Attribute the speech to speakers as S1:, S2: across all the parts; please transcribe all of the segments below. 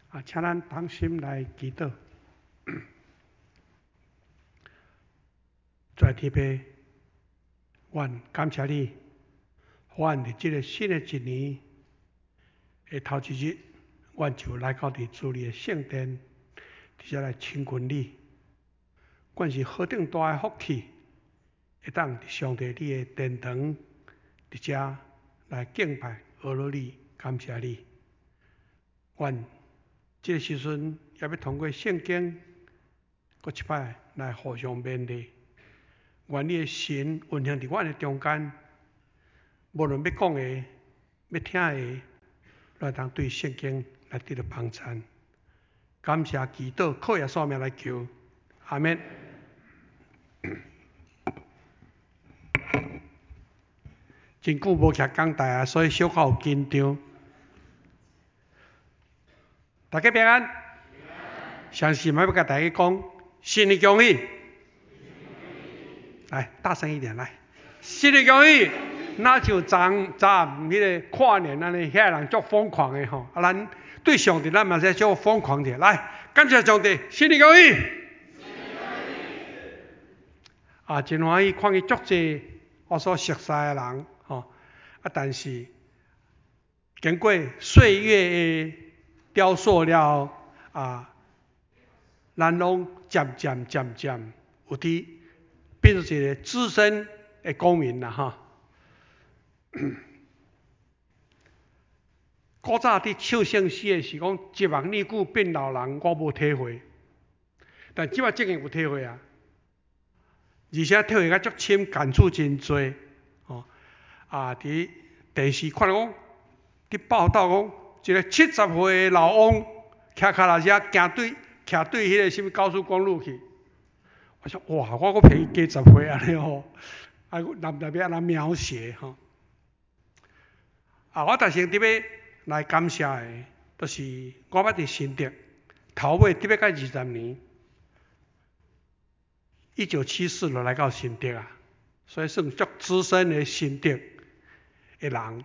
S1: 请咱同心来祈祷。在天父，阮感谢你，阮伫这个新的一年的头一日，阮就来到伫主你的圣殿，伫遮来亲近你。阮是何等大的福气，会当伫上帝你的殿堂伫遮来敬拜、阿罗你、感谢你。阮这个时阵也要通过圣经，搁一摆来互相勉励。愿你的神运行伫阮的中间，无论要讲的、要听的，来当对圣经来得到帮衬。感谢祈祷，靠耶稣名来求，阿免。真久无徛讲台所以小可有紧张。大家平安。相信我要甲大家讲，新年恭喜。来，大声一点来！新年恭喜！那就昨迄个跨年安尼，遐人足疯狂的吼，咱对上帝咱嘛是足疯狂者。来，感谢上帝，新年恭喜！真欢喜看见足济我所熟悉的人吼，但是经过岁月的雕塑了咱拢渐渐有伫变成一个资深的公民啦哈。古早伫唱圣诗的是讲一望年久变老人，我无体会，但即摆真个有体会啊！而且体会甲足深，感触真多哦。伫电视看到讲，伫报道讲，一个70岁的老翁骑脚踏车行对迄个什么高速公路去。我想哇，我搁便宜加10岁安尼吼，难要安怎描写吼？我但是特别来感谢的，就是我捌伫新竹头尾特别到20年，1974就来到新竹啊，所以算足资深的新竹的人。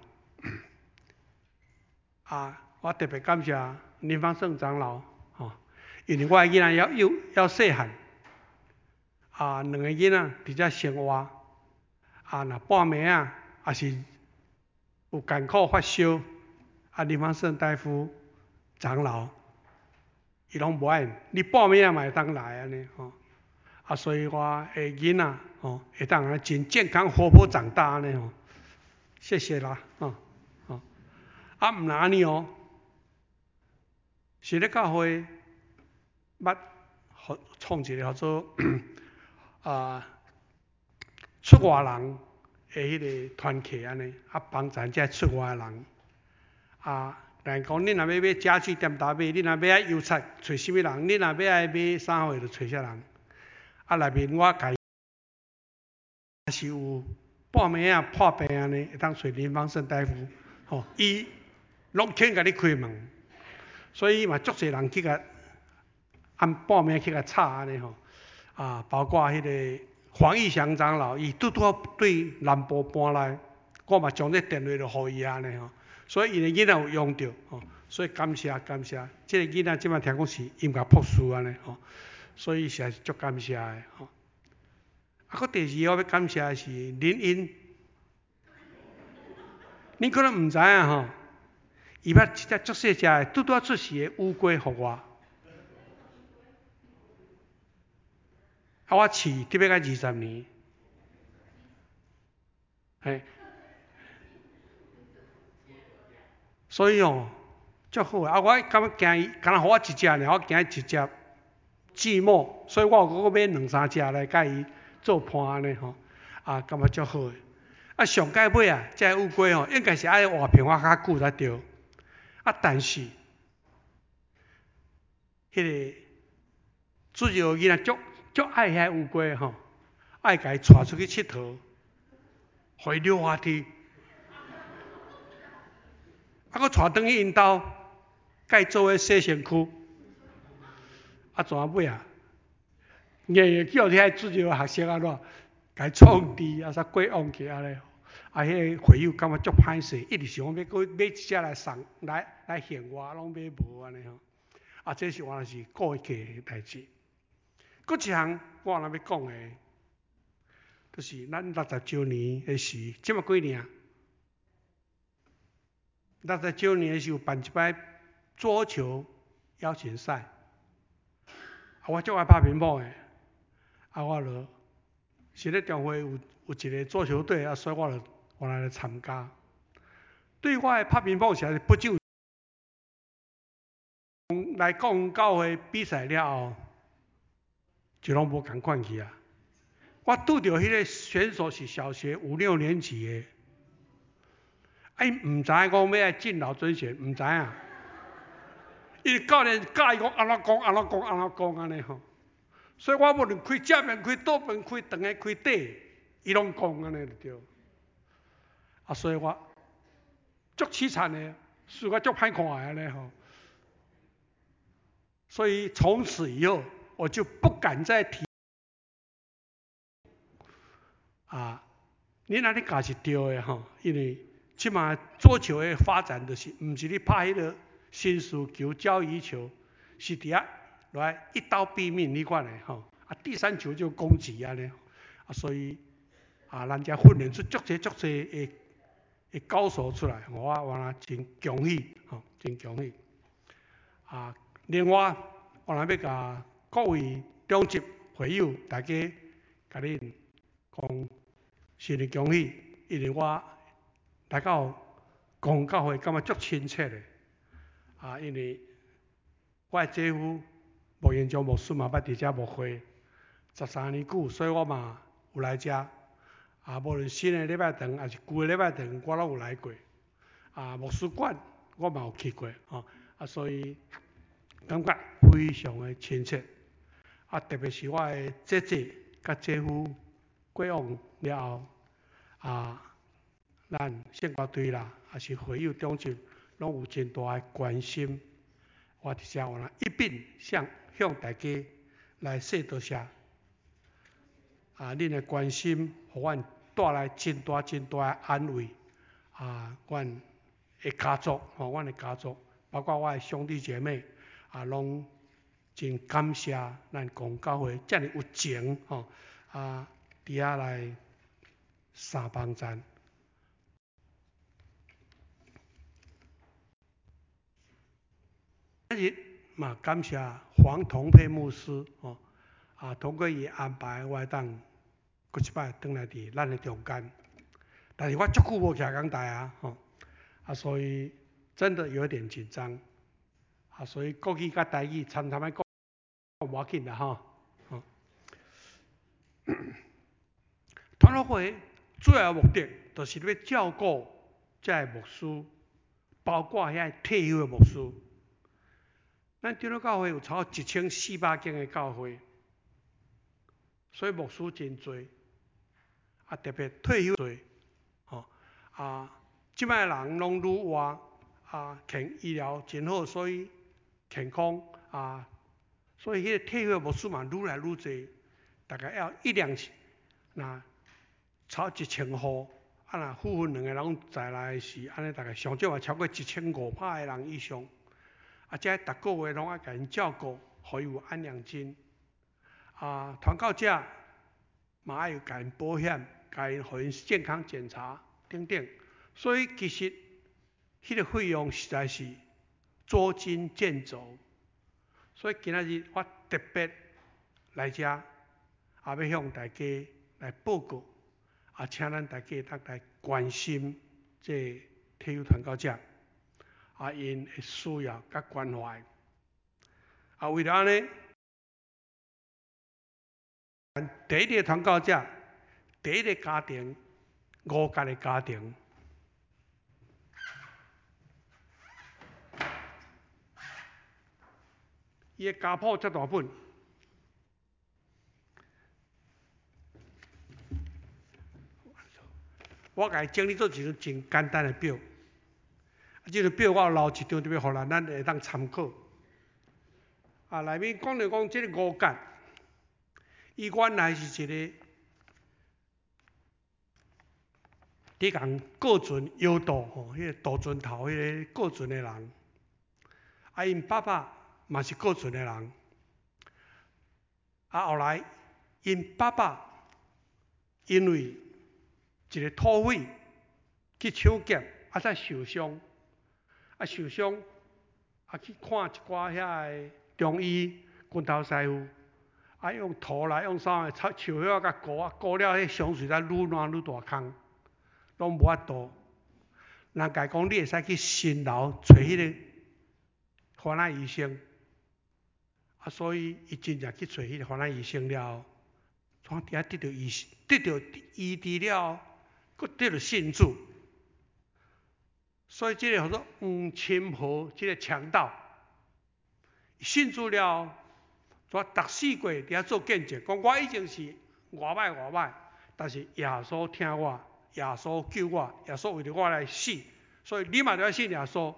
S1: 我特别感谢林芳胜长老因为我的囡仔要细汉。2个囡仔伫遮生活，若半暝也是有艰苦发烧，林芳胜大夫长老，伊拢无爱，你半暝嘛会当来安尼吼，所以我的囡仔会当安尼真健康活泼长大安尼吼，谢谢啦毋若安尼是咧教会捌创一个叫做出外人的迄个团契安尼，帮助遮出外的人。但讲恁若要买家具店头买，恁若要邮差找什么人？恁若要买衫货就找啥人？内面我家是有半暝破病安尼，会当找林芳胜大夫，伊拢肯甲你开门，所以嘛足侪人去甲按半暝去甲吵安尼吼。包括迄个黄义祥长老，伊拄好对南部搬来，我嘛将这电话就互伊安尼吼，所以伊的囡仔有用着所以感谢，这个囡仔即摆听讲是音乐博士安尼所以实在是足感谢的搁第二我要感谢的是林英，恁可能毋知影伊捌一只足细只的拄出世的乌龟互我。我饲特别到20年，所以足好我感觉惊伊，敢若互我一只尔，我惊伊一只寂寞，所以我有买2、3只来甲伊做伴安尼感觉足好的。上届尾这乌龟应该是爱活骗我较久才对，但是迄个主要囡仔足爱遐乌龟爱甲伊带出去佚佗，互伊溜滑梯，搁带转去因兜，甲伊做伙洗身躯，转尾硬叫遐主要学习安怎，甲伊创治啥过往去安尼。迄个会友感觉足歹势，一直想要买一只来送来献我，拢买无安尼这是原来是过去的代志。搁一项我若要讲的，就是咱60周年的时，即么几年？60周年的时候办一摆桌球邀请赛，我足爱拍乒乓的，我就是咧中会有一个桌球队，所以我就原来参加。对我的拍乒乓是不久来讲，教会比赛了后，就拢无共款去啊。我拄到迄个选手是小学5、6年级的，伊唔知我要来敬老尊贤，唔知啊。伊教练教伊讲安怎讲安尼吼。所以我无论开正面、开倒面、开长的、开短，伊拢讲安尼就对。所以我足凄惨的，输我足歹看的安尼吼。所以从此以后，我就不敢再提你那里教是对的吼，因为即马桌球的发展就是，唔是你拍迄个新式球、交谊球，是伫遐来一刀毙命，你看咧吼。第3球就攻击安尼，所以人家训练出足侪的高手出来，我原来真恭喜吼，真恭喜。另外，我若要甲各位中级会友大家甲恁讲新年恭喜，因为我来到公教会感觉足亲切的。因为我的姐夫莫彦章牧师嘛捌伫遮牧会13年久，所以我嘛有来遮。无论新的礼拜堂还是旧的礼拜堂，我拢有来过。牧师馆我嘛有去过所以感觉非常的亲切。特别是我的姐姐甲姐夫过往了后，咱圣歌队啦，还是会友中心，拢有真大的关心。我伫遮原来一并向大家来说多谢。恁的关心，互阮带来真大的安慰。阮的家族，阮的家族，包括我的兄弟姐妹，拢真感谢咱公教会遮尔有情伫遐来三帮赞。今日嘛，感谢黄同佩牧师通过伊安排，我会当过一摆转来伫咱的中间。但是我足久无徛讲台所以真的有点紧张所以国语甲台语参参讲无要紧啦团络会最后目的就是要照顾遮的牧师，包括遐退休的牧师。咱长老教会有超过1400间的教会，所以牧师真多，特别退休多即摆人拢愈活医疗真好，所以健康所以迄个退休的牧师嘛愈来愈多，大概要1-2那超1000户，若夫妇2个人在来时，安尼大概上少也超过1500个人以上。这逐个月拢要甲因照顾，互伊有安养金。传教者嘛爱有甲因保险，互因健康检查等等。所以其实迄个费用实在是捉襟见肘。所以今仔日我特别来遮，要向大家来报告，请咱大家来关心这退休传教者。因的需要甲关怀。为了安尼，第一个传教者，第一个家庭，5个的家庭，伊的家谱遮大本，我甲伊整理做一张真简单的表。这个表我有留一张特别互咱会当参考。内面讲着讲这个5角，伊原来是一个伫共过船摇渡迄个渡船头迄个过船的人。因爸爸嘛是过存的人。后来因爸爸因为一个土匪去抢劫，才受伤，受伤去看一寡遐个中医、拳头师傅，用土来用啥个树叶甲膏了，迄伤势才愈烂愈大空，拢无法度。人家讲你会使去新楼找迄个番仔医生，所以伊真正去找迄个番仔医生了后，伫遐得到医治了，佫得到信主。所以这个叫做黄清河，这个强盗信主了后，逐四过伫遐做见证，讲我以前是偌歹，但是耶稣听我，耶稣救我，耶稣为着我来死，所以你嘛着要信耶稣。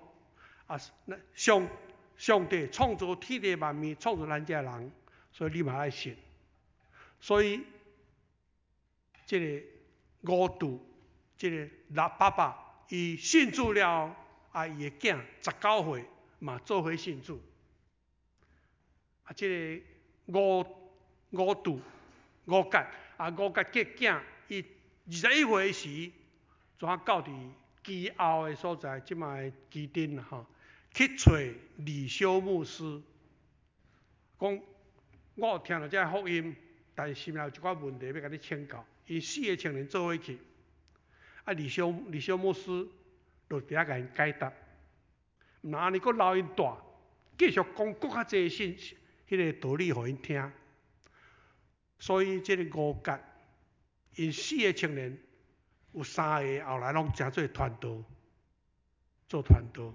S1: 上帝创造天地万物，创造咱这人，所以你嘛爱信。所以这个五度，这个爸爸伊信主了后，伊的囝19岁嘛做伙信主。这个五度五角这囝伊21岁时，怎到伫基后的所在，即卖基丁啦去找李修牧师，讲我有听到这福音，但是心内有一寡问题要甲你请教。因4个青年做伙去，李修牧师就伫遐甲因解答，毋通安尼佫留因大，继续讲佫较济迄个道理互因听。所以这个五角，因4个青年有3个后来拢成做传道，做传道。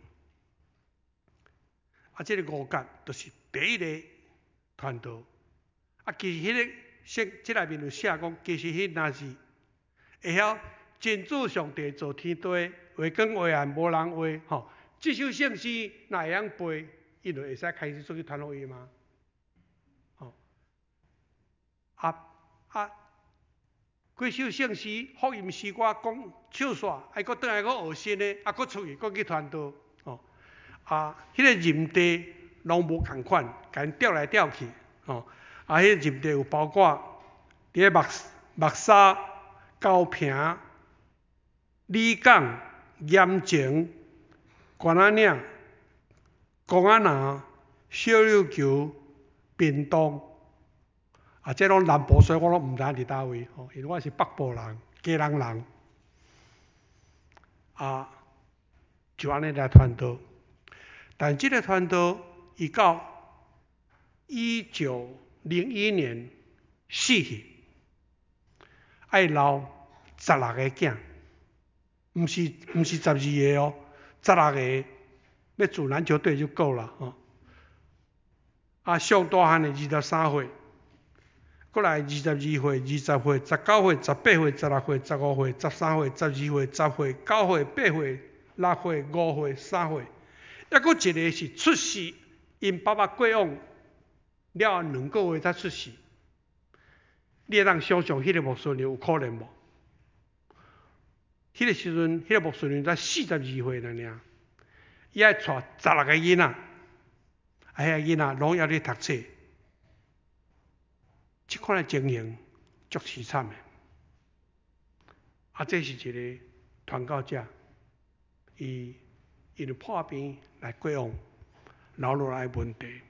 S1: 这个五角就是第一个传道。其实这内面有写讲，其实迄若是会晓真主上帝造天地，话光话暗无人话，这首圣诗若会晓背，伊就会使开始出去传福音嘛。几首圣诗、福音诗歌讲唱煞，佫倒来佫学新的，佫出去佫去传道。迄个任地拢无共款，甲因调来调去。迄个任地有包括伫咧目沙、高坪、李港、盐城、关仔岭、公仔南、小琉球、屏东。这拢南部，所以我拢毋知伫倒位，因为我是北部人，基隆人。就安尼来传道。但这个传道，伊到1901年死去，爱留16个囝，毋是12个，16个，要自篮球队就够了上大汉的23岁，过来22岁、20岁、19岁、18岁、16岁、15岁、13岁、12岁、10岁、9岁、8岁、6岁、5岁、3岁。抑佫一个是出世，因爸爸过往了后2个月才出世。你会当想象迄个牧师娘有可怜无？迄个时阵，迄个牧师娘才42岁尔，伊爱带16个囡仔，遐囡仔拢还咧读册。即款的情形足凄惨的。这是一个传教者，伊因为破病来过往留落来的问题，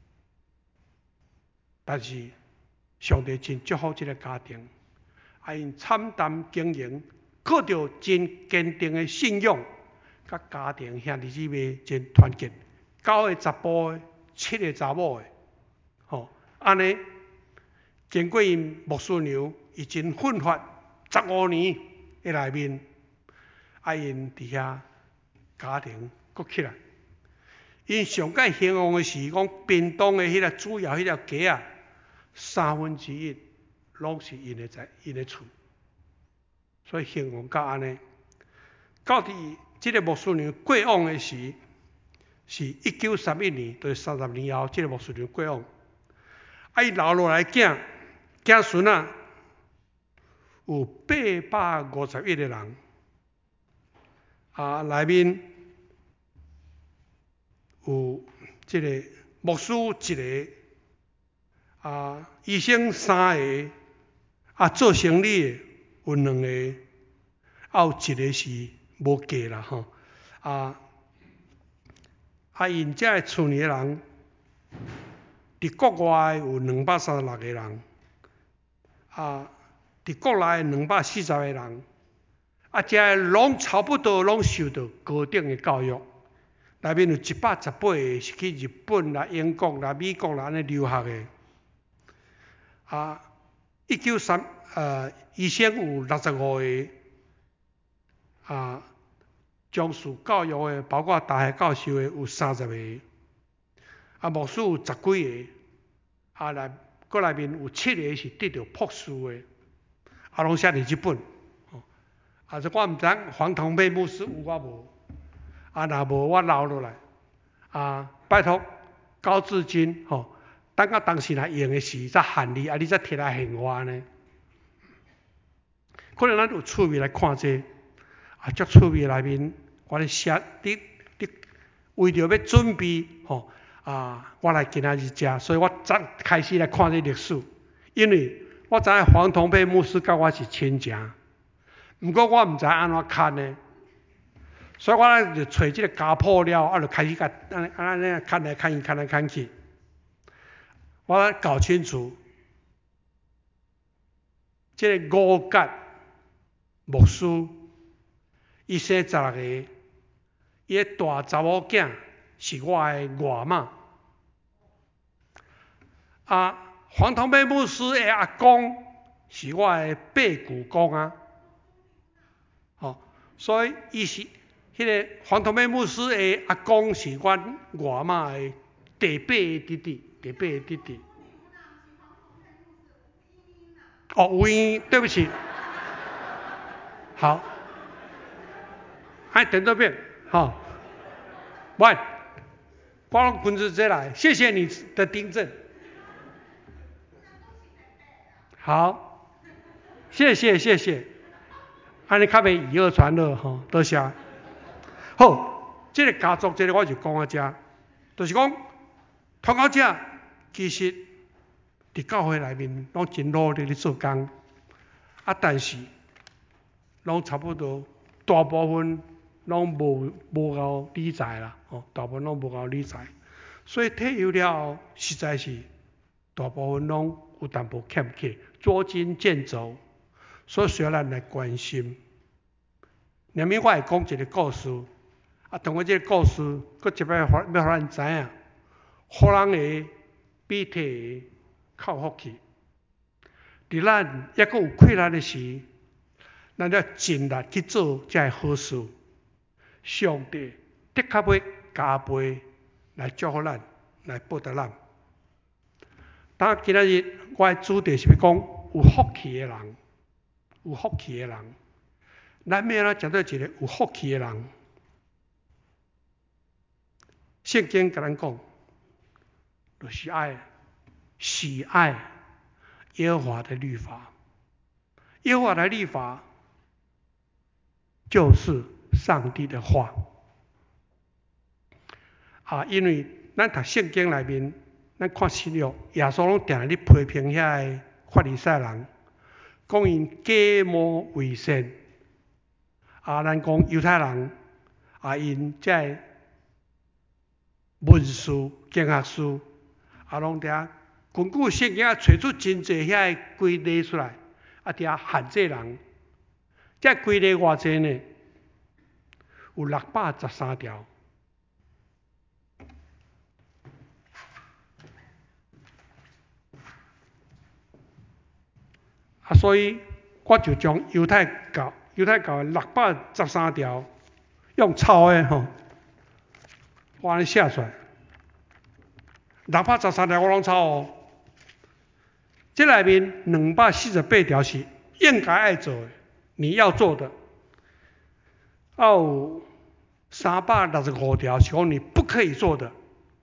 S1: 但是上帝真祝福这个家庭，因惨淡经营，靠着真坚定的信仰，甲家庭兄弟姊妹真团结，9个查甫的，7个查某的，安尼经过因牧师娘，伊真奋发15年的内面，因伫遐家庭佫起来。因上界兴旺的是讲，屏东的迄个主要迄条街1/3拢是因的厝，所以兴旺到安尼。到伫这个牧师娘过往的时，是1931年，就是30年后，这个牧师娘过往。伊留落来囝孙有851个人，内面有这个牧师一个，医生3个，做生意的有2个，有一个是无嫁啦吼。因遮厝里的人，伫国外有236个人，伫国内240个人，遮拢差不多拢受到高等的教育。内面有118个是去日本啦、英国啦、美国啦安尼留学的。医生有65个，从事教育的，包括大学教授的有30个，牧师有10几个，搁内面有7个是得到博士的，拢写伫日本。这我毋知黄同培牧师有我无？若无我留落来。拜托高志金等到当时若用的时才喊你，你才摕来现我呢？可能咱有趣味来看这，足趣味内面，我咧写你为着要准备我来今仔日食，所以我早开始来看这历史，因为我知影黄同培牧师甲我是亲情，毋过我毋知安怎看呢，所以我就找这个家谱了，就开始甲安尼看来看去，看来看去，我搞清楚，这个五角牧师，伊生16个，伊的大查某囝是我的外妈。黄同培牧师的阿公是我的八舅公啊。所以伊是迄个黄同培牧师的阿公是阮外妈的第8个弟弟。吴英，对不起。好，等多遍，喂，我拢跟着这来，谢谢你的订正。好，谢谢，安尼较袂以讹传讹多谢。好，这个家族这个我就讲到这，就是讲传到这，其实伫教会内面拢真努力咧做工，但是拢差不多大部分拢无够理财啦，大部分拢无够理财，所以退休了后，实在是大部分拢有淡薄欠缺，捉襟见肘，所以需要咱来关心。下面我会讲一个故事，通过这个故事，搁一摆要互咱知影，互人的比替的靠福气。伫咱抑阁有困难的时，咱要尽力去做这好事。上帝的确要加倍来祝福咱，来报答咱。今仔日我的主题是要讲有福气的人，有福气的人。咱要安怎找到一个有福气的人？圣经甲咱讲，就是喜爱耶和华的律法。耶和华的律法就是上帝的话。因为咱读圣经内面，咱看新约，耶稣拢定咧批评遐个法利赛人，讲因假冒伪善。咱讲犹太人，因这文士、经学士，拢伫根据圣经找出真济遐个规例出来，伫限制人。这规例偌济呢？有613条。所以我就将犹太教的613条用抄的我安尼写出来。613条我拢抄这内面248条是应该爱做的，你要做的。有365条是讲你不可以做的。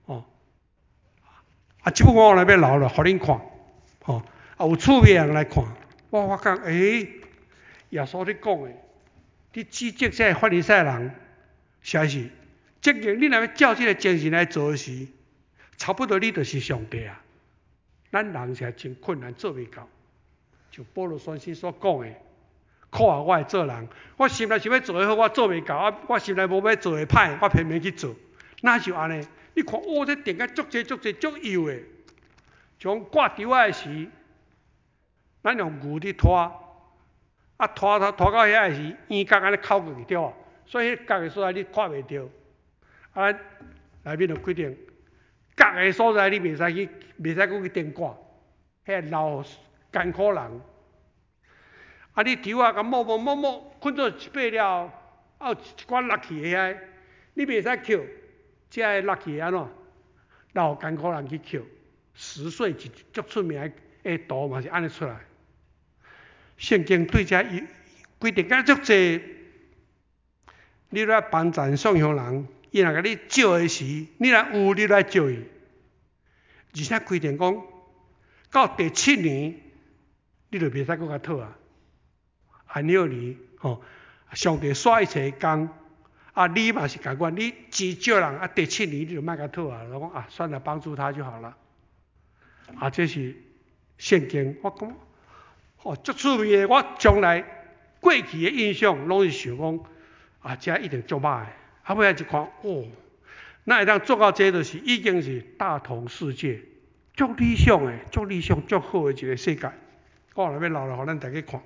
S1: 这本我来要留了，互恁看。有趣味的人来看。我发觉，耶稣咧讲的，你指责这法利赛人，实在是，你若要照这个精神来做的时， 差不多你就是上帝啊！咱人是真困难做袂到，像保罗先生所讲的，看啊，我会做人，我心内想要做的好，我做袂到，我心内无要做的歹，我偏偏去做，哪就安尼？你看，这电解足济足幼的，像挂稻仔的时，咱用牛去拖，拖到遐的时，圆角安尼扣过去对啊，所以迄角的所在你看袂到，内面就规定。角的所在你袂使去顶挂，遐老艰苦人。你稻啊，甲摸，捆做一块了，有一寡落去的遐，你袂使捡，这个落去安怎？老艰苦人去捡，10岁一足出名的图嘛是安尼出来。圣经对这规定甲足济，你若帮助送向人。伊若甲你借的时，你若有，你来借伊。而且规定讲，到第7年，你就袂使搁甲讨啊。安6年，上帝煞一切工，你嘛是共款，你钱借人第7年你就莫甲讨啊，就讲算了，帮助他就好了。这是圣经，我讲，足趣味的。我将来过去的印象，拢是想讲，这一定足歹的。尾仔一看，那会当做到这，就是已经是大同世界，足理想的、足好的一个世界。我若要留来，互咱大家看。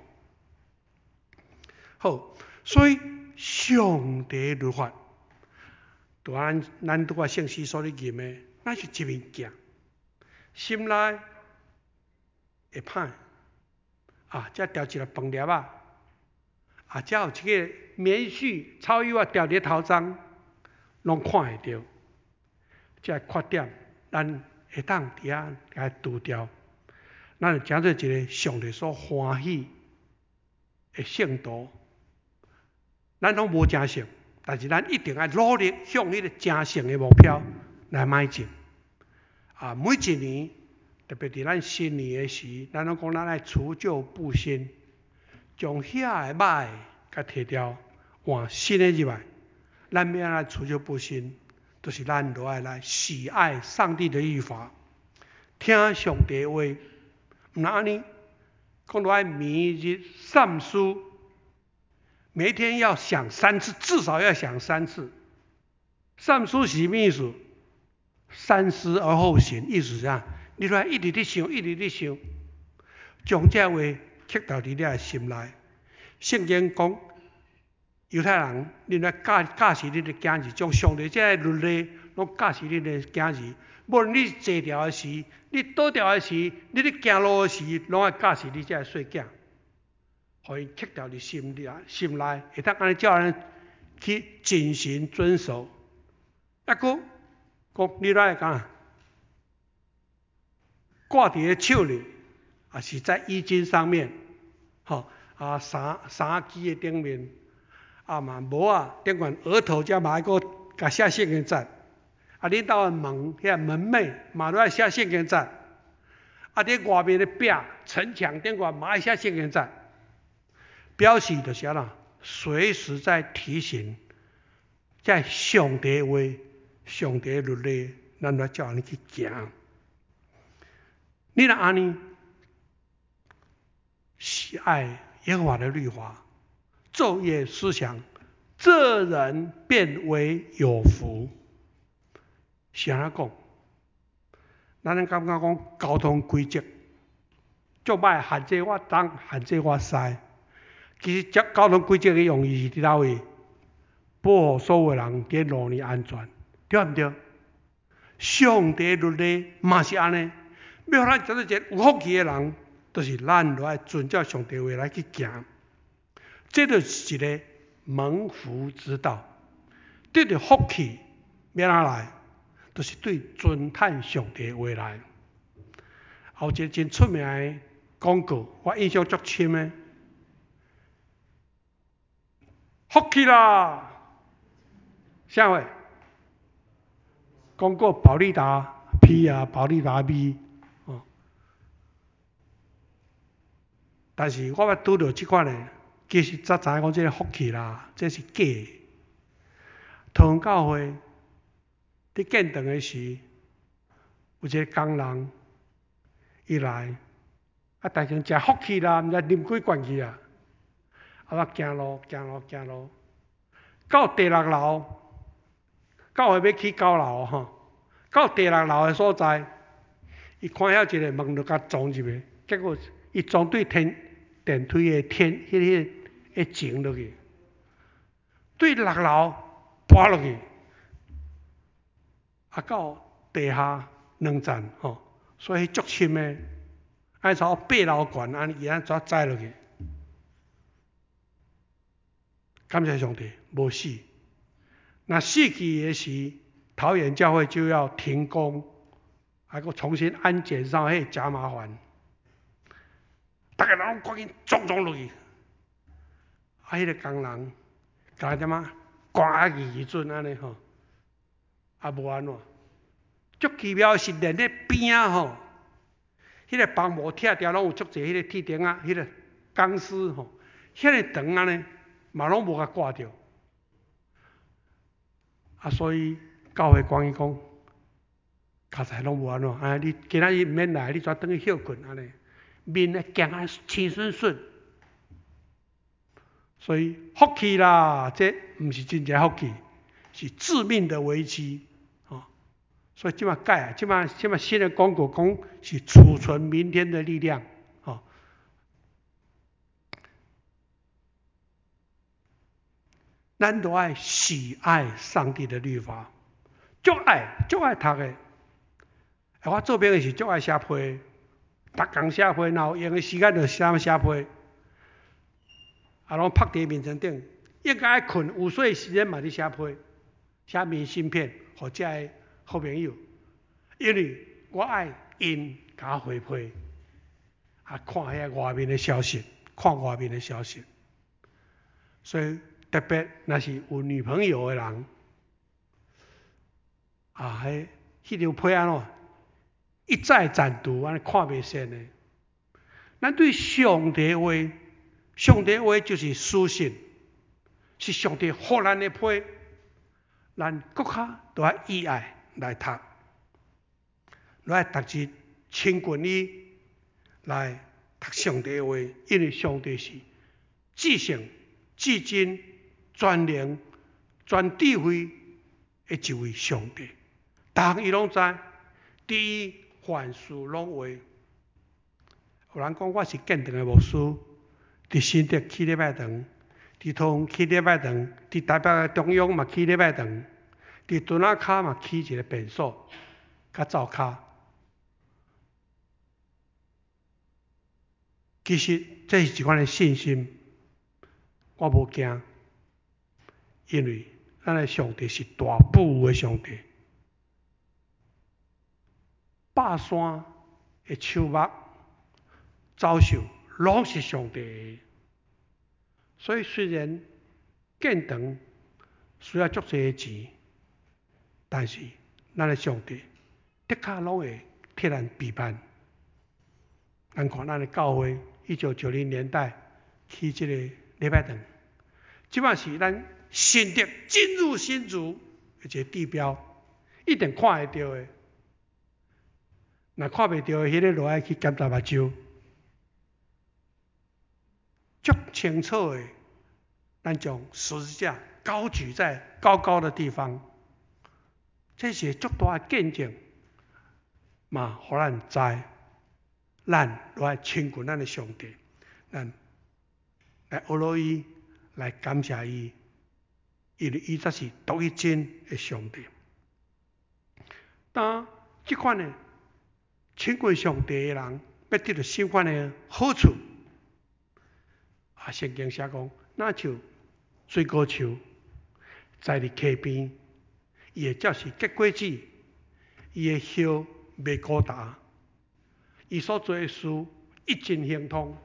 S1: 好，所以上帝律法，就咱拄啊圣诗所咧念的，那是一物件，心内会歹，才掉一个饭粒啊。才有一个棉絮、草叶掉伫头上，拢看会到。这缺点，咱会当伫遐来除掉。咱就诚做一个上帝所欢喜的圣徒。咱拢无正圣，但是咱一定要努力向迄个正圣的目标来迈进。每一年，特别伫咱新年的时，咱拢讲咱爱除旧布新。将遐个歹甲摕掉，换新的入来。咱要安怎除旧布新？就是咱都爱来喜爱上帝的律法，听上帝的话。毋那安尼，讲到爱每日三思，每天要想3次，至少要想3次。三思是什么意思？三思而后行，意思是啥？你来一直伫想，一直伫想，将这话刻到你的心内。圣经讲，犹太人，你来教示你的囝儿，将上帝这律例拢教示你的囝儿。无论你坐牢的时，你倒掉的时，你咧行路的时，拢爱教示你这细囝，互伊刻到你心内，会当安尼叫人去谨行遵守。抑个讲你来讲，挂伫个手里，是在衣襟上面，衫机的顶面，嘛无顶悬额头才嘛爱个甲写圣经节。恁兜的门，遐门楣嘛都爱写圣经节。伫外面的壁、城墙顶悬嘛爱写圣经节，表示就是啥啦？随时在提醒，在上帝话、上帝律例，咱来照安尼去行。你若安尼喜爱耶和华的律法，昼夜思想，这人变为有福。是安怎讲？咱感觉讲交通规则足歹，限制我东，限制我西。其实交通规则的用意是伫倒位？保护所有人伫路面安全，对毋对？上帝律例嘛是安尼，要互咱做一个有福气的人，就是咱都爱遵照上帝话来去行。这就是一个蒙福之道，得到福气要哪来？就是对尊叹上帝话来。有一个真出名的广告，我印象足深的，福气啦！啥话？广告保利达 P 保利达 B 但是我捌拄到即款的，其实早知影讲这个福气啦，这是假的。唐教会伫建堂的时， 有一个工人，伊来，大家食福气啦，毋知啉几罐去啊！我行路，到第6楼，到下要去9楼吼，到第6楼的所在，伊看遐一个门就甲撞入去，结果伊撞对电梯的迄前落去，对6楼跌落去，到地下2层吼，所以足深的，爱从8楼悬安伊怎栽落去？感谢上帝，无死。那死去的时，桃园教会就要停工，还佫重新安检上，迄真麻烦。大家拢赶紧撞落去，迄个工人，甲点仔赶去准安尼吼，无安怎？足奇妙的是，连咧边仔吼，迄个房屋拆掉，拢有足侪迄个铁钉仔，迄个钢丝吼，遐尼长安尼，嘛拢无甲挂着。所以教会讲伊讲，较早拢无安怎，你今仔日毋免来，你跩转去休困安尼，面会行啊青顺顺。所以福气啦，这毋是真正福气，是致命的危机。所以即摆改啊，即摆新的广告讲是储存明天的力量。咱都爱喜爱上帝的律法，足爱读的。我做兵的是足爱写批，逐工写批，然后用的时间就写批，拢拍伫面床顶，应该爱困午睡时间嘛伫写批，写明信片，互遮个好朋友，因为我爱因甲我回批，看遐外面的消息，所以特别若是有女朋友的人，迄张批安怎一再暂读，安尼看袂惯的。咱对上帝话，就是书信，是上帝予咱的批，咱搁较都要意爱来读，都要逐日亲近伊来读上帝话，因为上帝是至圣、至真、全能、全智慧的一位上帝，逐项伊拢知，伫伊凡事拢会。有人讲我是建堂的牧师，伫新竹起礼拜堂，伫桃园起礼拜堂，伫台北的中央嘛起礼拜堂，伫墩仔脚嘛起一个便所，甲灶骹。其实这是一款的信心，我无惊，因为咱的上帝是大保护的上帝。百山的树木、走兽，拢是上帝的。所以虽然建堂需要足侪钱，但是咱的上帝的确拢会替咱陪伴。咱看咱的教会，1990年代起这个礼拜堂，即摆是咱新竹进入新竹一个地标，一定看会到的。若看袂到的，迄个落爱去检查目睭，足清楚的。咱将十字架高举在高高的地方，这是足大的见证，嘛，互咱知，咱都爱亲近咱的上帝，咱来学罗伊，来感谢伊，因为伊才是独一真的上帝。当这款的亲近上帝的人，要得到什款的好处？圣经写讲，那像水果树，栽伫溪边，伊会照是结果子，伊的叶袂孤单，伊所做的事一尽亨通。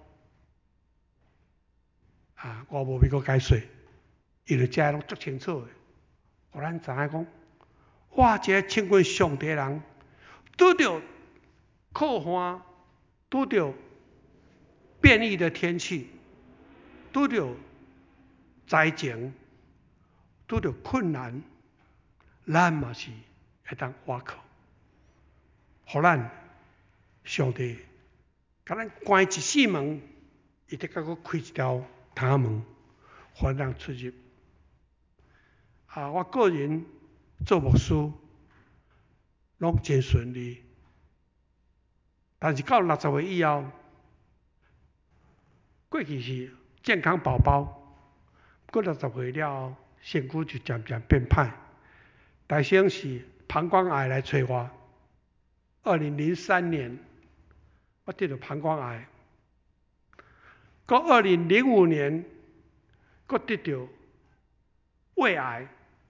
S1: 我无要搁解说，因为遮拢足清楚的，互咱知影讲，哇，一个亲近上帝的人，拄着酷旱，拄着变异的天气，拄着灾情，拄着困难，咱嘛是会当倚靠， 互咱上帝甲咱关一世门，伊得甲佫开一条窗门，互咱出入。我个人做牧师，拢真顺利。但是到60岁以后，过去是健康宝宝，过60岁了后，身躯就渐渐变歹。大先是膀胱癌来找我，2003年我得了膀胱癌，到2005年，佫得到胃癌。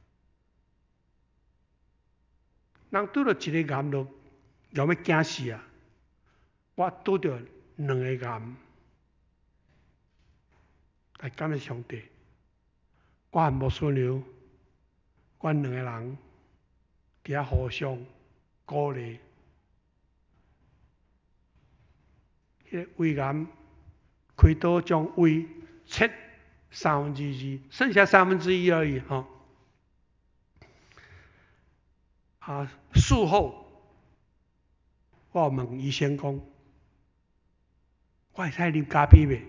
S1: 人拄到一个癌就要惊死啊！我拄到2个癌，来感谢上帝。我和牧师娘，阮2个人伫遐互相鼓励。迄个胃癌开刀将胃切2/3，剩下1/3而已吼。术后我问医生讲，我会使啉咖啡袂？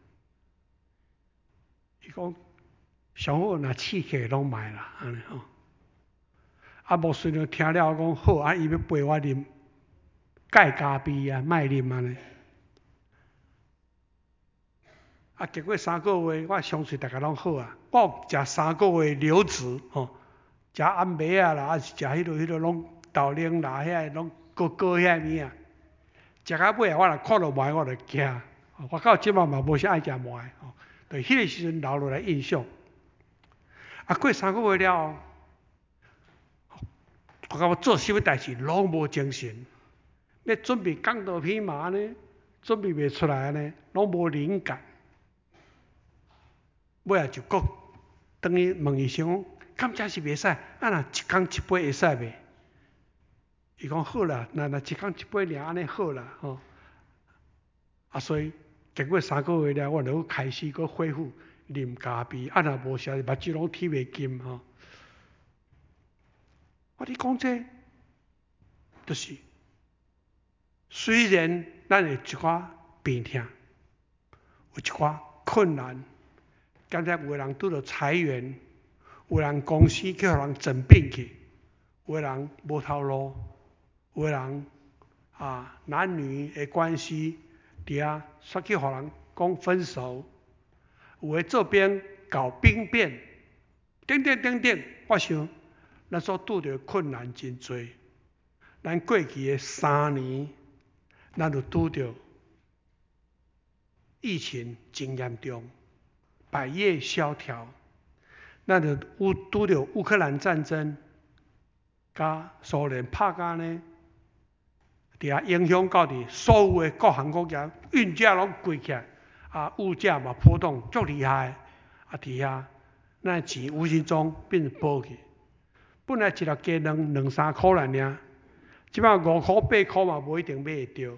S1: 伊讲上好若刺客拢卖啦，安尼吼。牧师娘听了讲好，伊要陪我啉钙咖啡啊，莫啉安尼。经过3个月，我相信大家拢好啊。我有食3个月流质吼，食暗糜啊啦，是食迄落拢豆奶啦，遐拢糕遐物啊。食到尾我若看到糜我就惊。我到即嘛无啥爱食糜吼，就迄个时阵留落来印象。过3个月了后，我做啥物代志拢无精神，要准备讲道片嘛呢，准备袂出来呢，拢无灵感。尾仔就佫等于问医生讲，敢真是袂使？若一天1杯会使袂？伊讲好啦，若一天1杯尔安尼好啦吼。所以经过3个月了，我就开始佫恢复啉咖啡，若无啥目睭拢睇袂金吼。我你讲这，就是虽然咱有一寡病痛，有一寡困难。刚才有个人拄到裁员，有人公司去互人整并去，有个人无头路，有个人男女的关系伫遐煞去互人讲分手，有个做兵搞兵变，等等，我想咱所拄到困难真多。咱过去的3年，咱就拄到疫情真严重。百业萧条，咱就拄到乌克兰战争，甲苏联拍甲呢，伫遐影响到伫所有的各行各业，运价拢贵起来，物价嘛波动足厉害，伫遐咱钱无形中变薄去。本来一粒鸡卵2-3箍啦尔，即摆5箍8箍嘛无一定买会到。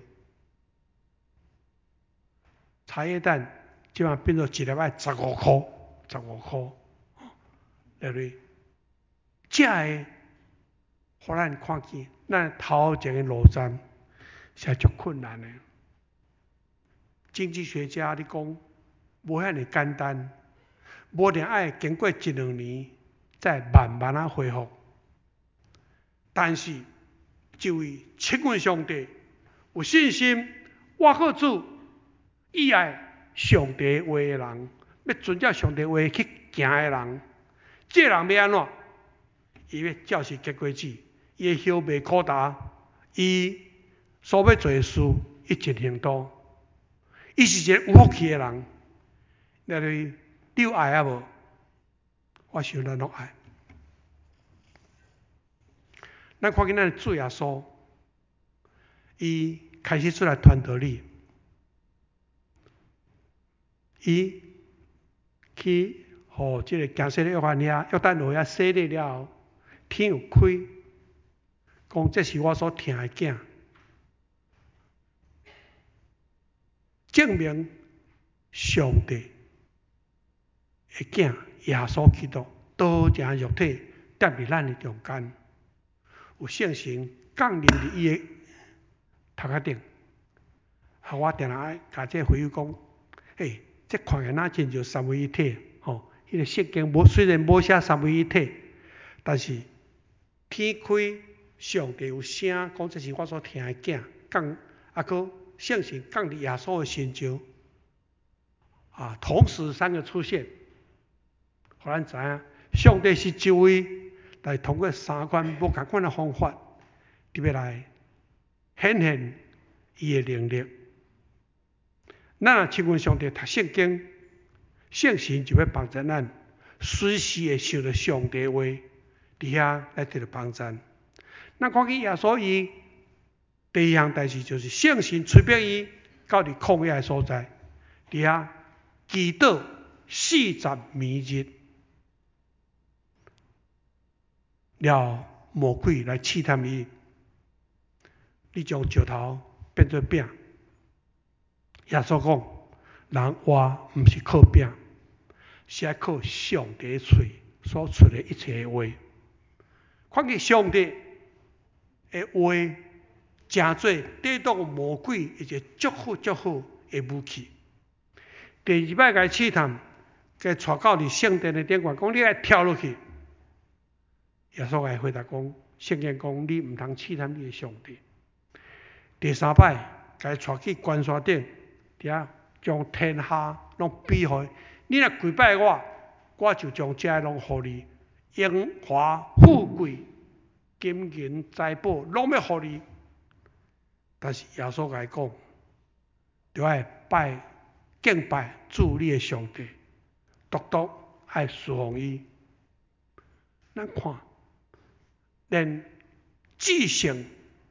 S1: 茶叶蛋即摆变做一粒要15箍，15箍，对不对？这个，互咱看见，咱头前的路站是足困难的。经济学家咧讲，无遐尼简单，无定爱经过1-2年，再慢慢恢复。但是，这位亲近上帝、有信心、我靠主、意爱上帝话的人，要遵照上帝话去行的人，这人要安怎？伊要照实结果子，伊会晓袂可答，伊所要做的事，伊尽行动。伊是一个有福气的人。那你有爱啊无？我想咱拢爱。咱看见咱的主耶稣，伊开始出来传道理。伊去互即个行洗的约翰遐，约旦河遐洗礼了后，天有开，讲这是我所疼的囝，证明上帝的囝耶稣基督道成肉体，踮伫咱的中间，有圣神降临伫伊的头壳顶，我定来甲这回友讲，这看起来真像三位一体，迄个圣经虽然无写三位一体，但是天开上帝有声，讲这是我所听的囝，降搁圣神降伫耶稣的身上，同时三个出现，互咱知影上帝是一位，来通过三款无同款的方法，特别来显现伊的能力。咱若亲近上帝读圣经，圣神就要帮助咱，随时会想到上帝的话，伫遐来得到帮助。咱看见耶稣伊第一项代志就是圣神催逼伊到伫旷野的所在，伫遐祈祷40暝日，了魔鬼来试探伊，你将石头变做饼。耶稣讲，人活毋是靠饼，是要靠上帝的嘴所出的一切的话。看见上帝的话，真做抵挡魔鬼一个足好的武器。第二摆甲伊试探，甲带到伫圣殿的顶悬，讲你爱跳落去。耶稣甲伊回答讲，圣经讲你毋通试探你的上帝。第三摆甲伊带去关山顶，伫遐将天下拢比互你若跪拜我就将这拢互你，荣华富贵、金银财宝拢要互你。但是耶稣甲伊讲，就爱敬拜主你的上帝，独独爱侍奉伊。咱看，连至圣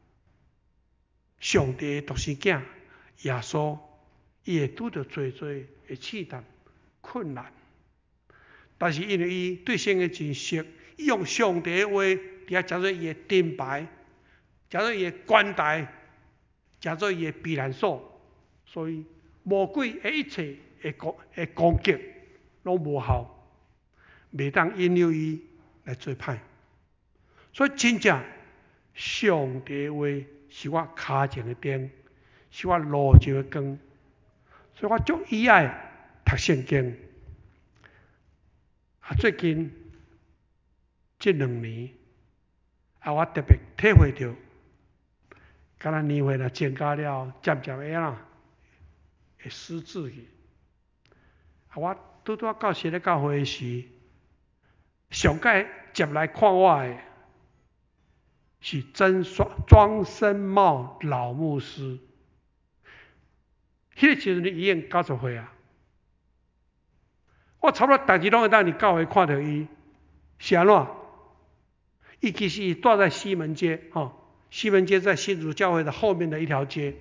S1: 上帝的独生囝耶稣，伊会拄着最的试探困难，但是因为伊对圣经真熟，伊用上帝的话，伫遐叫做伊的盾牌，叫做伊的冠带，叫做伊的避难所，所以魔鬼的一切的攻击拢无效，袂当引诱伊来做歹。所以真正上帝的话是我脚前的灯，是我路上的光。所以我足喜爱读圣经。最近这2年，我特别体会到，敢若年岁若增加了，渐渐的会失志去。我拄到新的教会时，上届接来看我的是庄生茂老牧师。迄个时阵已经90岁啊。我差不多每日拢会当伫教会看到伊，是安怎？伊其实住在西门街，西门街在新竹教会的后面的一条街。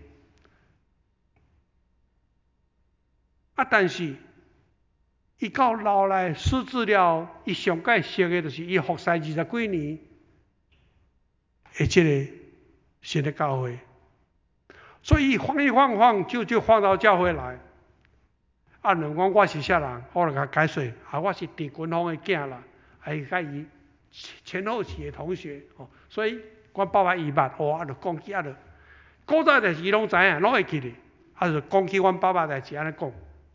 S1: 但是伊到老来失智了，伊上届熟的就是伊服侍20几年的这个新的教会，所以伊晃一晃就晃到教会来。问我是啥人，我就甲解释，我是郑君芳的囝啦，甲伊前后期的同学，所以阮爸爸伊捌，就讲起就古早代志拢知影，拢会记哩，就讲起阮爸爸代志安尼讲，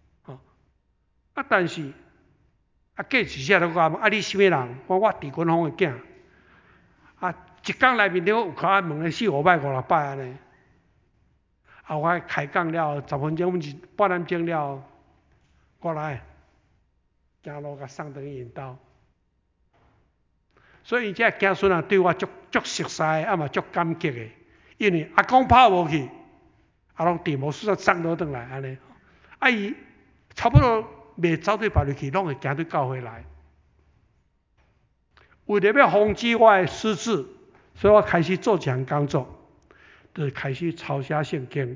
S1: 但是过一下就讲，你什么人？我郑君芳的囝，一工内面有可能问了4、5摆、5、6摆安尼，我开讲了10分钟，半点钟了。我来行路甲送回因兜，所以这子孙对我足熟悉，嘛足感激的。因为阿公跑无去，拢地无事送倒转来安尼。伊差不多袂走对别里去，拢会行对教会来。为了要防止我的失智，所以我开始做一项工作，就是开始抄写圣经。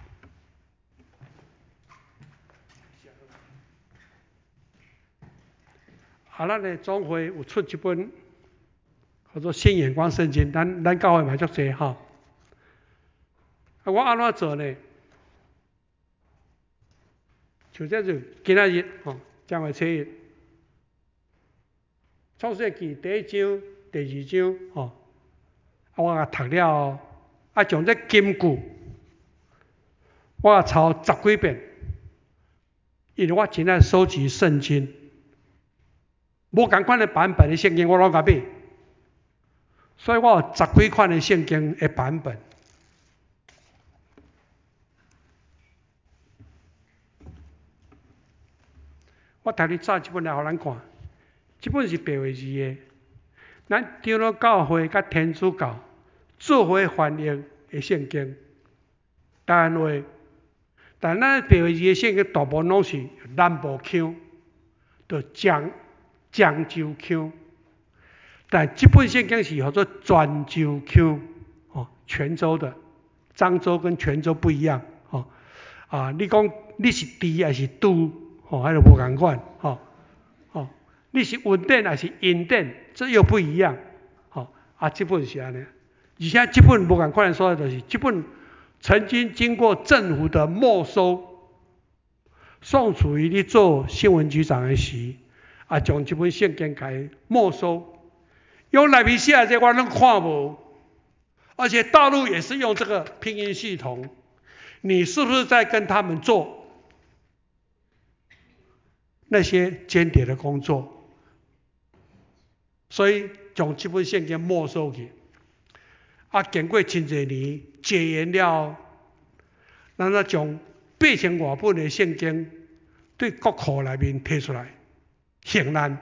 S1: 咱的总会有出一本叫做《新眼光圣经》，咱教会嘛足济哈。我安怎做呢？像这就今仔日将会初一，创世纪第1章、第2章我读了，将这金句我抄10几遍，因为我真爱收集圣经，无同款的版本的圣经我拢甲买，所以我有10几款的圣经的版本。我带你找一本来互咱看，这本是白话字的，咱长老教会甲天主教做伙翻译的圣经，台湾话。但咱白话字的圣经大部分拢是南部腔，就漳州腔。但这本圣经是叫做泉州腔，泉州的，漳州跟泉州不一样，你讲你是猪还是都？还就无同款，你是文典还是英典，这又不一样，这本是安尼，而且这本无同款的所在就是这本曾经经过政府的没收，宋楚瑜咧做新闻局长的时，将这本圣经给没收，用内面写的这我拢看无，而且大陆也是用这个拼音系统，你是不是在跟他们做那些间谍的工作？所以将这本圣经没收去。经过真侪年戒严了，咱才将8000多本的圣经对国库内面摕出来，行难。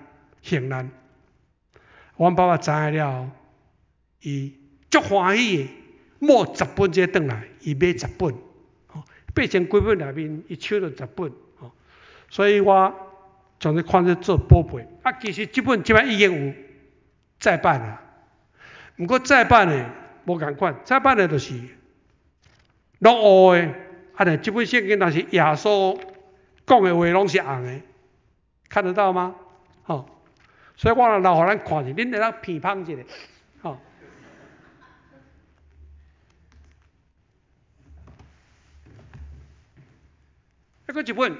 S1: 阮爸爸知影了，伊足欢喜的，摸10本这转来，伊买10本，8000几本内面伊抽了10本，所以我将这看作做宝贝。其实这本即摆已经有再版了，不过再版的无同款，再版的就是拢乌的，这本圣经若是耶稣讲的话拢是红的，看得到吗？所以我留互咱看者，恁会当批判一下，还佫一本，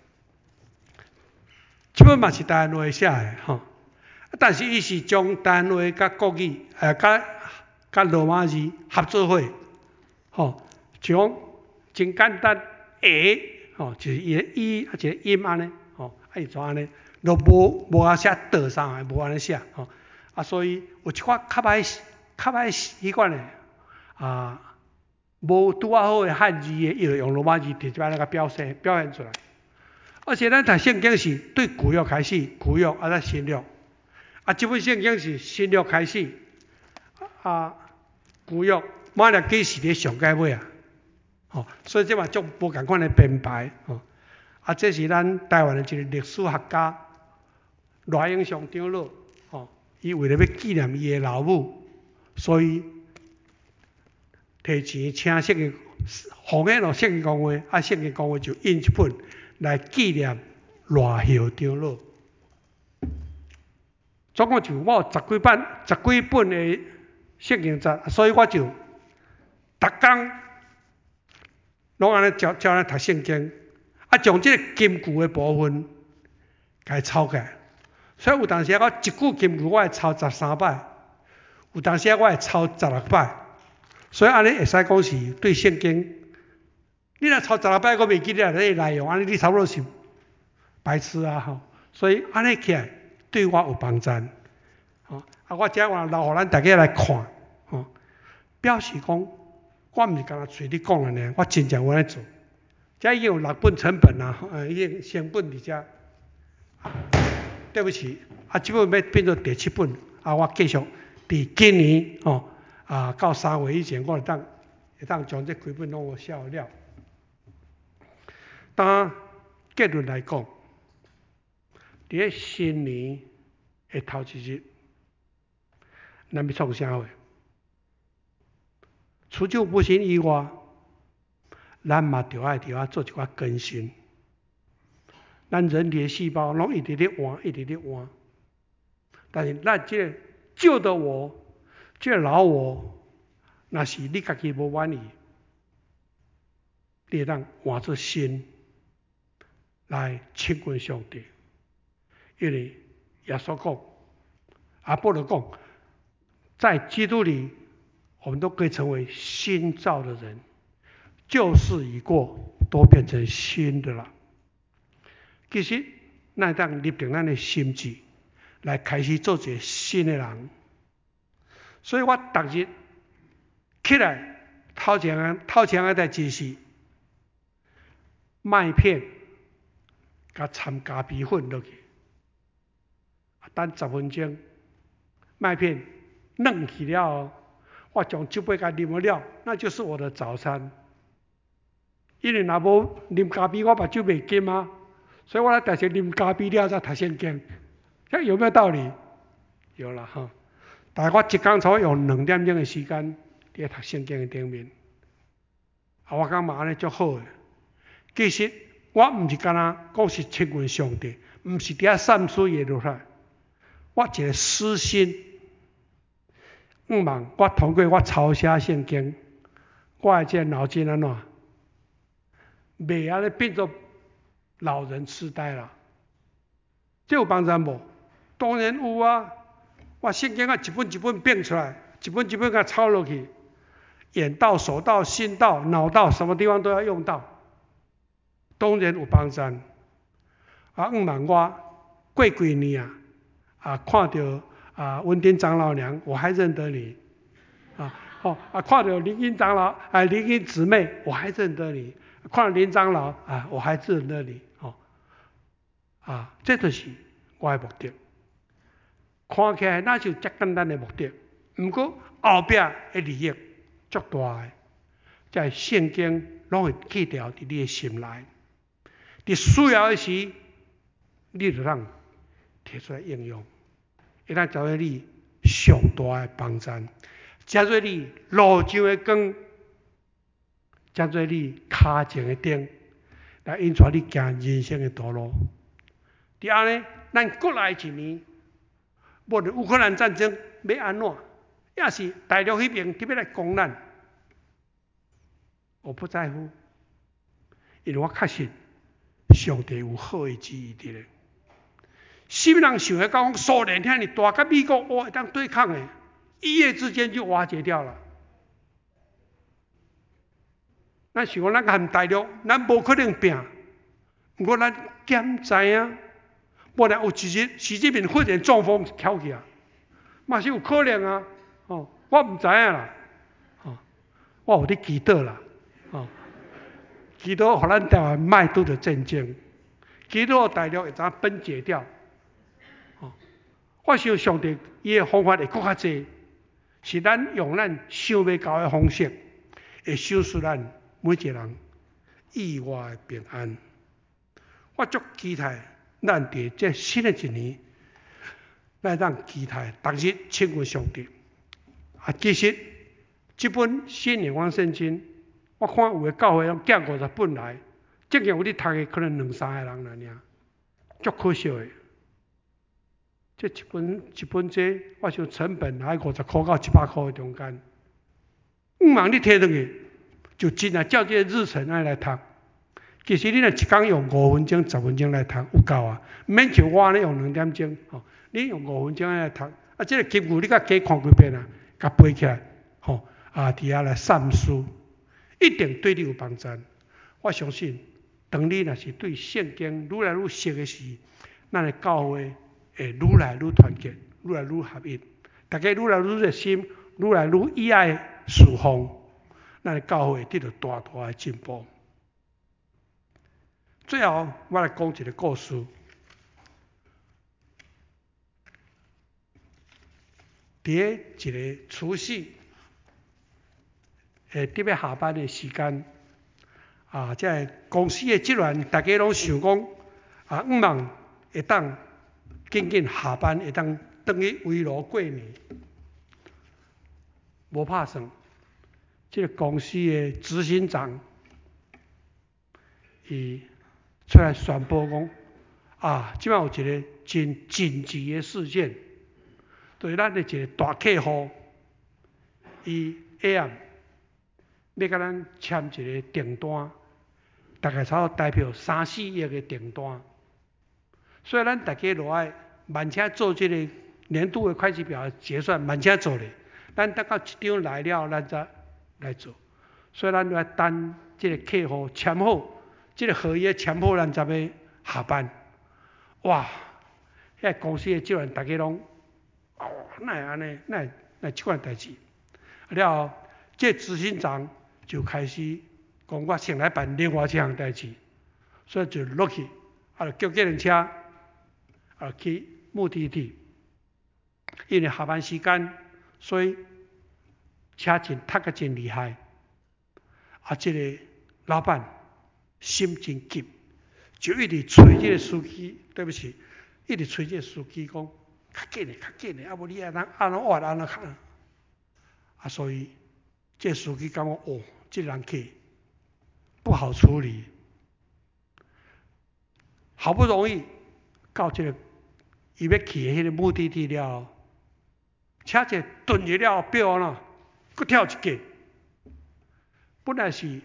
S1: 这本嘛是台湾话写的，但是伊是将台湾话甲国语甲罗马字合做伙，像真简单就是伊的一个音安尼，伊怎安尼，都无啊写倒上来，无安尼写，所以有一寡较歹习惯的无拄啊好的汉字的，伊就用罗马字直接安尼甲表现出来。而且咱读圣经是对旧约开始，旧约再新约，这本圣经是新约开始，旧约马拉基是咧上界尾所以这嘛种无同款的编排，这是咱台湾的一个历史学家赖永祥长老，伊为了要纪念伊的老母，所以提钱请圣经，红的圣经公会，圣经公会就印一本来纪念赖孝长老。总共就我有10几本的圣经集，所以我就逐工拢安尼照咱读圣经，将这个金句的部分甲伊抄起来。所以有当时我一句金句我会抄13摆，有当时我会抄16摆，所以安尼会使讲是对圣经。你若抄16摆，我袂记得你内容，安尼你差不多是白痴啊！所以安尼起来对我有帮助。我这话留互咱大家来看，表示讲我毋是干那嘴你讲的呢，我真正有安尼做。这已经有6本成本啦，已经成本伫遮。对不起，这本要变做第7本，我继续伫今年到3月以前，我会当将这几本拢有写了。当结论来讲，伫咧新年的头一日，咱要创啥货？除旧布新以外，咱嘛就要做一寡更新。咱人体的细胞拢一直咧换，但是咱这个旧的我，这个老我，若是你家己无满意，你会当换做新来亲近上帝。因为耶稣讲，保罗讲，在基督里，我们都可以成为新造的人，旧事已过， 都变成新的了。其实，咱当立定咱的心志，来开始做一个新的人。所以我逐日起来，头前的代志是麦片加掺咖啡粉落去，等10分钟，麦片嫩去了后，我将酒杯甲啉了，那就是我的早餐。因为若无啉咖啡，我目睭袂金啊，所以我得先啉咖啡了再读圣经。这有没有道理？有了哈。但是我一工才用2点钟的时间伫读圣经的顶面，我感觉安尼足好的。其实我毋是干那讲是亲近上帝，毋是伫遐散水耶律法，我一个私心。望我通过我抄写圣经，我的这个脑筋安怎？袂安尼变作老人痴呆啦？这有帮助无？当然有啊！我圣经啊一本一本变出来，一本一本甲抄落去，眼到、手到、心到、脑到，什么地方都要用到，当然有帮助。望我过几年看到文典长老娘，我还认得你看到林英长老林英姊妹，我还认得你。看到林长老我还认得你这就是我的目的。看起来那就遮简单的目的，不过后壁的利益足大的，在圣经拢会记牢伫你的心内。伫需要的时，你就通摕出来应用，会当找到你上大的帮助，接做你路上的光，接做你脚前的灯，来引带你行人生的道路。伫安尼，咱过来一年，无论乌克兰战争要安怎，也是大陆迄边特别来攻咱，我不在乎，因为我确信上帝有好的旨意伫咧。什么人想要讲苏联遐尼大，甲美国会当对抗的，一夜之间就瓦解掉了。咱想讲咱含大陆，咱无可能拼，不过咱减知影。无然有一日，习近平忽然中风翘起嘛是有可能啊！我唔知影啦，我有伫祈祷啦，祈祷互咱台湾卖拄着战争，祈祷大陆会怎分解掉。我想上帝伊的方法会更较济，是咱用咱想袂到的方式，会守护咱每一个人意外的平安。我足期待。咱伫这新的一年，咱当期待逐日亲近上帝。其实这本新眼光圣经，我看有的教会寄50本来，真正有你读的可能2-3个人尔，足可惜的。这一本这，我想成本还50块到100块的中间。望你摕落去，就真正照这个日程来读。其实你若一天用5分钟、10分钟来读，有够啊！免像我安尼用2点钟，你用5分钟来读，这个经句你甲加看几遍甲背起来，伫遐来散思，一定对你有帮助。我相信，当你若是对圣经愈来愈熟的时，咱的教会会愈来愈团结，愈来愈合一，大家愈来愈热心，愈来愈意爱侍奉，咱的教会得到大大的进步。最后，我来讲一个故事。伫一个除夕，特别下班的时间，这公司的职员大家拢想讲，望会当紧紧下班，会当转去围炉过年。无拍算，这个公司的执行长，伊出来宣布讲，即摆有一个真紧急的事件，对咱的一个大客户，伊下暗要甲咱签一个订单，大概差不多代表3-4亿的订单，所以咱大家落来慢车做这个年度的会计表结算，慢车做咧，咱等到一张来了，咱才来做，所以咱要等这个客户签好。 这个合约强迫咱十个下班，哇！遐公司的职员大家拢，哪会安尼？哪会即款代志？了后，这执行长就开始讲，我先来办另外一项代志，所以就落去，就叫计程车，去目的地。因为下班时间，所以车真塞得真厉害。这个老板心真急，就一直催这个司机，对不起，一直催这个司机讲，较紧的，较紧的，无你安怎活安怎看？所以这个司机感觉这人客不好处理，好不容易到这个伊要去的迄个目的地了，车子顿入了表呢，佫跳一格，本来是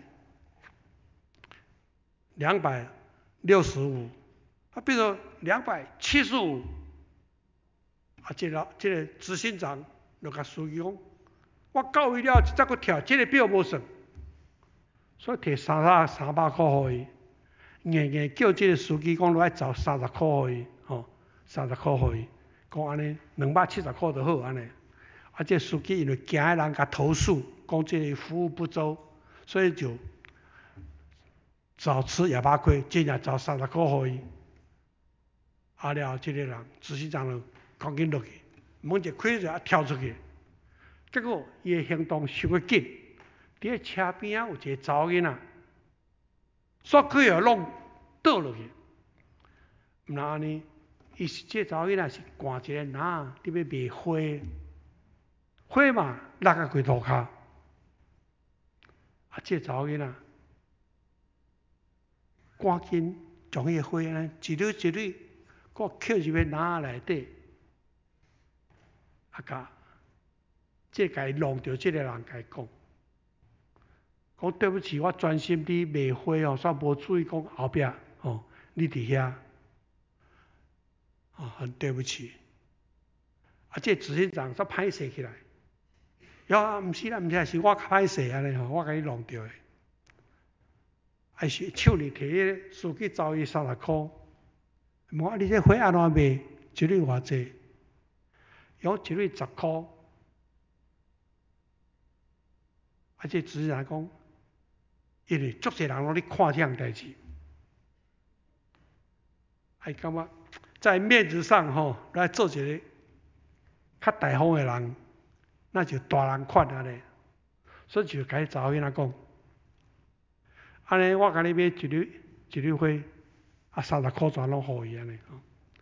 S1: 265，变成275。这个执行长就甲司机讲，我到位了，再佫跳，这个表无算，所以摕300块予伊，硬叫这个司机讲落来找30块予伊，30块予伊，讲安尼270块就好安尼。这个司机因为惊人甲投诉，讲这个服务不周，所以就找吃哑巴亏，真正找30块予伊。了后，这个人执行长就赶紧落去，门一开就跳出去。结果伊的行动伤过紧，伫个车边有一个查某囡仔，煞过后弄倒落去。毋然安尼，这查某囡仔是赶一个篮伫要卖花，花嘛落到规涂骹。这查某囡仔赶紧将迄个花呢一缕一缕，佫捡入个篮内底，甲伊弄着这个人甲伊讲对不起，我专心伫卖花煞无注意讲后壁你伫遐很对不起。这执行长煞歹势起来，毋是啦，是我较歹势安尼我甲你弄着的。是手里摕迄个司机找伊30块，问你这花安怎卖？一缕偌济？一缕10块。这执行长讲，因为足侪人拢咧看这样代志，感觉在面子上来做一个较大方的人，那就大人款安尼。所以就甲查某囡仔讲，安尼我甲你买一缕花，30块钱拢予伊安尼。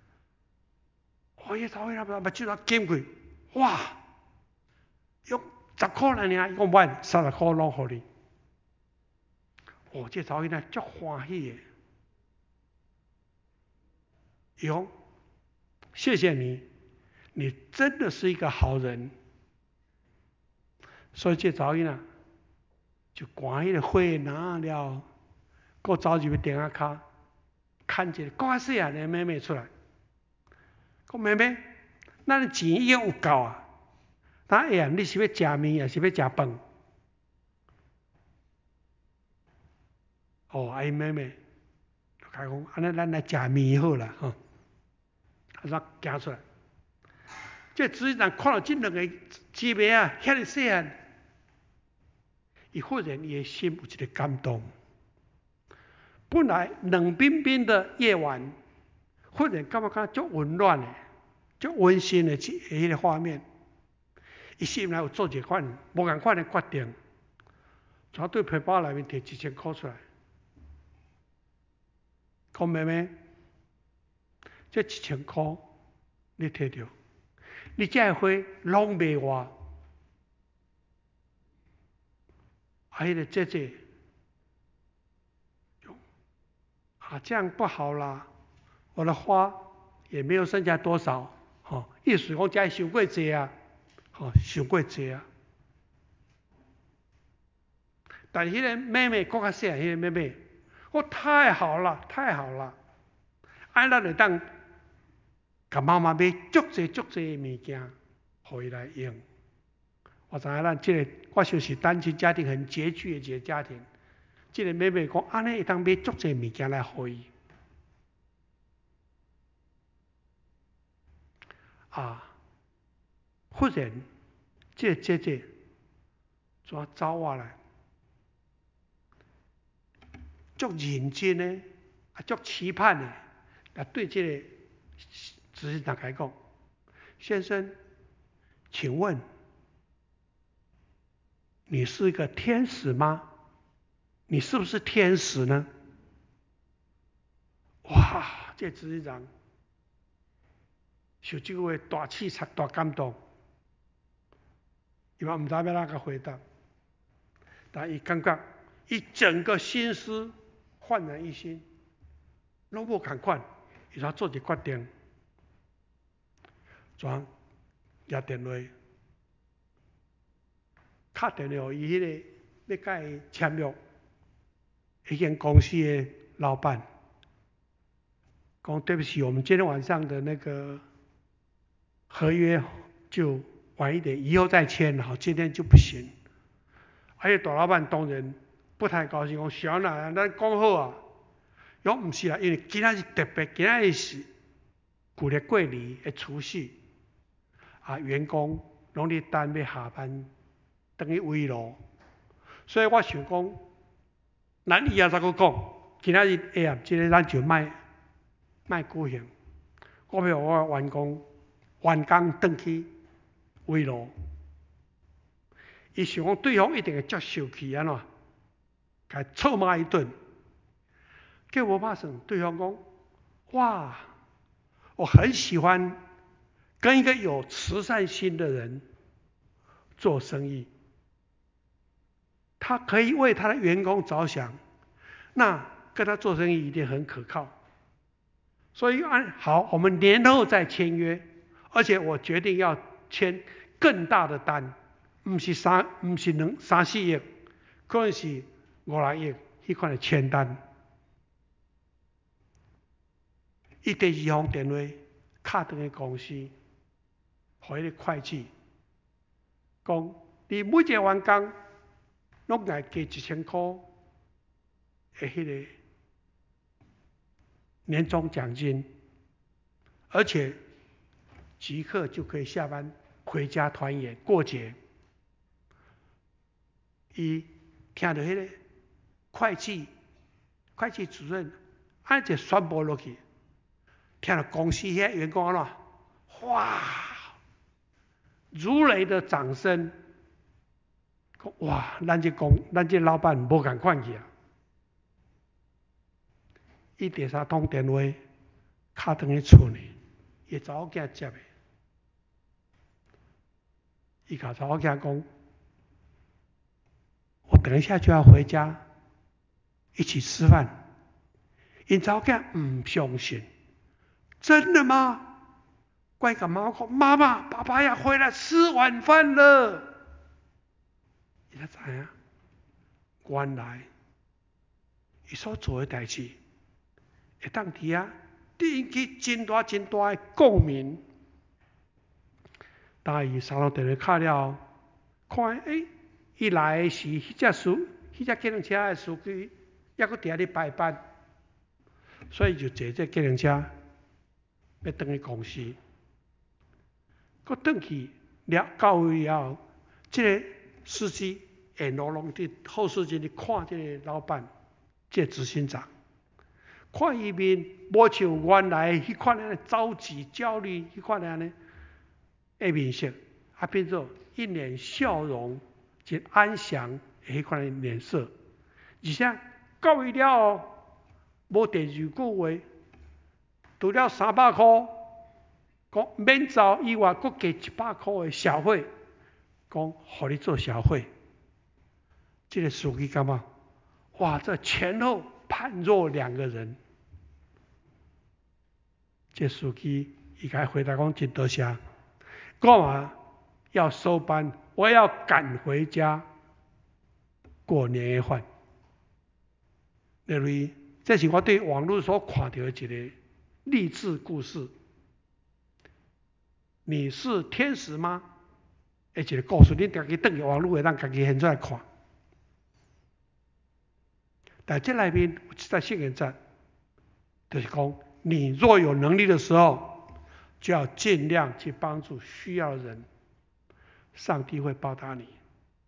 S1: 迄查某囡仔目睭仔金开，哇！用10块尔，伊讲袂，30块拢予你。这查某囡仔足欢喜的，伊讲谢谢你，你真的是一个好人。所以这查某囡仔就赶迄个花拿了，佫走入去店仔骹，牵一个够较细汉的妹妹出来，讲妹妹，咱的钱已经有够啊，当下暗你是要食面还是要食饭？伊妹妹就讲，安尼咱来食面好啦，咱行出来。这执行长看到这两个姊妹遐尼细汉，伊忽然伊的心有一个感动。本来冷冰冰的夜晚，忽然感觉足温暖的、足温馨的迄个画面。伊心内有做一款无共款的决定，从对皮包内面摕1000块出来，讲妹妹，这1000块你摕着，你这个花拢卖我。迄个姐姐，这样不好啦，我的花也没有剩下多少，意思讲这伤过济啊，伤过济啊。但迄个妹妹更较细汉，迄个妹妹，太好了，太好了，咱就当甲妈妈买足济足济的物件，互伊来用。我知影咱我相信单亲家庭很拮据的一个家庭， 这个妹妹讲，安尼会当买足侪物件来互伊。忽然，这个姐姐怎走过来，足认真的，足期盼的，来对这个执行长讲：先生，请问你是一个天使吗？你是不是天使呢？哇！这执行长受这个话大气察、大感动，伊嘛唔知要哪个回答，但伊感觉伊整个心思焕然一新，拢无共款，伊才做一决定，转拿电话，敲电话伊迄个要甲伊签约迄间公司的老板，讲对不起，我们今天晚上的那个合约就晚一点，以后再签，好，今天就不行。而且大老板当然不太高兴，讲小奶，咱讲好啊，讲唔是啦，因为今仔日特别，今仔日是旧历过年的除夕，员工拢咧等要下班，等于围炉，所以我想讲，咱以后再讲，今仔日下暗这个咱就卖举行，我要我员工转去围炉。伊想讲对方一定会接受去安怎，甲臭骂一顿。结果发生，对方讲：哇，我很喜欢跟一个有慈善心的人做生意，他可以为他的员工着想，那跟他做生意一定很可靠。所以好，我们年后再签约，而且我决定要签更大的单。唔是三四亿，可能是5、6亿，迄款的签单。伊第二通电话敲转去公司，互迄个会计讲，你每一个员工拢爱加1000块的迄个年终奖金，而且即刻就可以下班回家团圆过节。伊听到迄个会计主任按一宣布落去，听到公司遐员工安怎？哇！如雷的掌声！哇！咱这老板无共款去啊！伊第三通电话敲转去厝呢，伊查某囝接的，伊甲查某囝讲。我等一下就要回家，一起吃饭。因查某囝唔相信，真的吗？怪个妈讲，妈妈，爸爸要回来吃晚饭了。伊才知影，原来伊所做的代志，会当伫遐引起真大的共鸣。当伊三路电话敲了，看伊来的是迄只计程车的司机，还佫伫遐咧排班，所以就坐这计程车要转去公司。佫转去到位了后，这个司机沿路拢伫后视镜咧看这个老板，这个执行长，看伊面无像原来迄款的着急焦虑，迄款的安尼的面色，变做一脸笑容。真安详的迄款的脸色，而且到位了后，无第二句话，除了300块，讲免走以外，佫加100块的小费，讲互你做小费。这个司机感觉，哇，这前后判若两个人。这司机伊甲回答讲真多谢，我嘛要收班。我要赶回家过年夜饭。例如，这是我对网络所看到的一个励志故事。你是天使吗？一个故事，你家己登去网络会当家己现出来看。 但这内面有一个圣言在，就是讲，你若有能力的时候，就要尽量去帮助需要的人，上帝会报答你。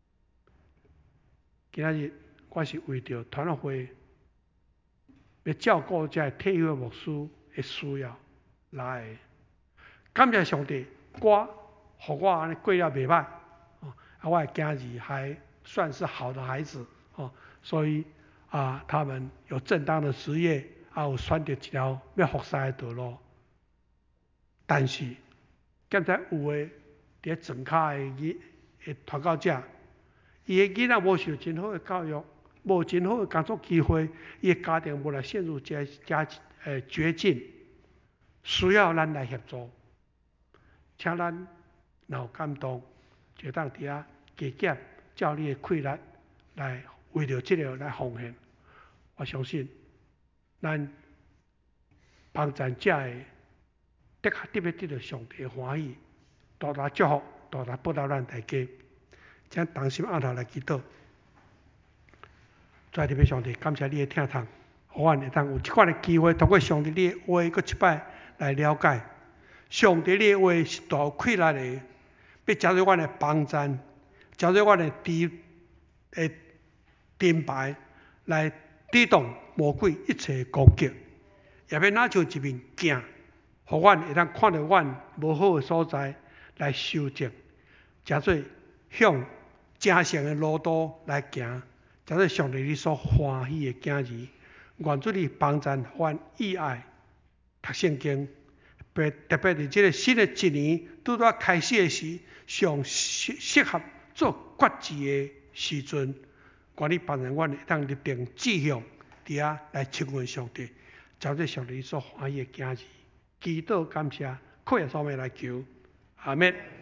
S1: 今仔日我是为着团会要照顾这退休的牧师的需要来的。感谢上帝，互我安尼过了袂歹，我的囝儿还算是好的孩子，所以他们有正当的职业，有选择一条要服侍的道路。但是，刚才有的伫庄骹的传教者，伊的囡仔无受真好的教育，无真好的工作机会，伊的家庭无来陷入绝境，需要咱来协助。请咱若有感动，就当伫遐加减照你的气力来为着这个来奉献。我相信，咱帮助者的的确特别得到上帝的欢喜，大大祝福，大大报答咱大家。请同心按头来祈祷。再特别上帝，感谢你的听从，互阮会当有这款的机会，通过上帝你的话，搁一摆来了解。上帝你的话是大有气力的，要加入阮的帮助，加入阮的盾牌，来抵挡魔鬼一切攻击，也要拿出一面镜，互阮会当看到阮无好的所在，来修正，加做向正常的路途来行，加做上帝你所欢喜的囝儿。愿主你帮助阮意爱读圣经。特别伫这个新的一年拄拄开始的时，上适合做决志的时阵，愿你帮助阮会当立定志向，伫遐来亲近上帝，照这上帝所欢喜的囝儿。祈祷感谢，靠耶稣名来求，阿们。